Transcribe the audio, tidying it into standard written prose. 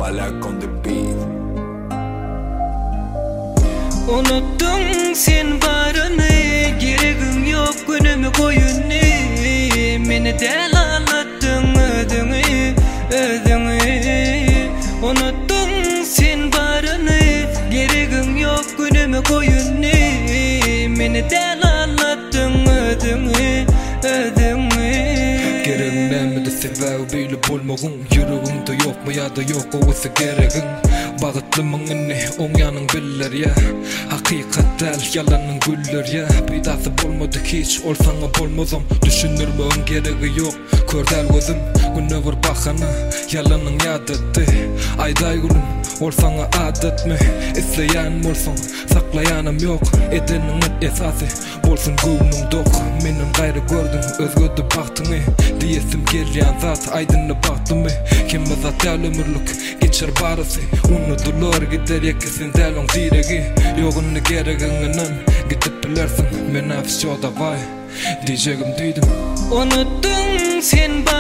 Balak on the beat. Unuttun sen varını, geregin yok günümü koyunu. Meni del anlattın ödünü. Unuttun sen varını, geregin yok günümü koyunu. Meni del anlattın ödünü. Geregin emedi sebebi bile bolmağın. Yüreğimde yok mu ya da yok olsa geregin. Bağıtlımın inni on yanın biller ya. Hakikat del yalanın güller ya. Bidası bolmadık hiç olsana bolmazam. Düşünürmün gereği yok kördel gözüm. Günöver bakana yalanın yadetti. Ayday gülüm olsana adet mi? İsleyen olsun saklayanım yok. Edenin esası bolsun gülnün dok. Menin gayrı gördüm özgödü baktını. Diyesim gelyan zat aydınlı baktımı. Kim zat del ömürlük geçer barısı. Unutulur gider yekesin delon diregi. Yoğunlu gereğinden gidip bilersin. Men afis yoda vay diyeceğim duydum. Unuttun sen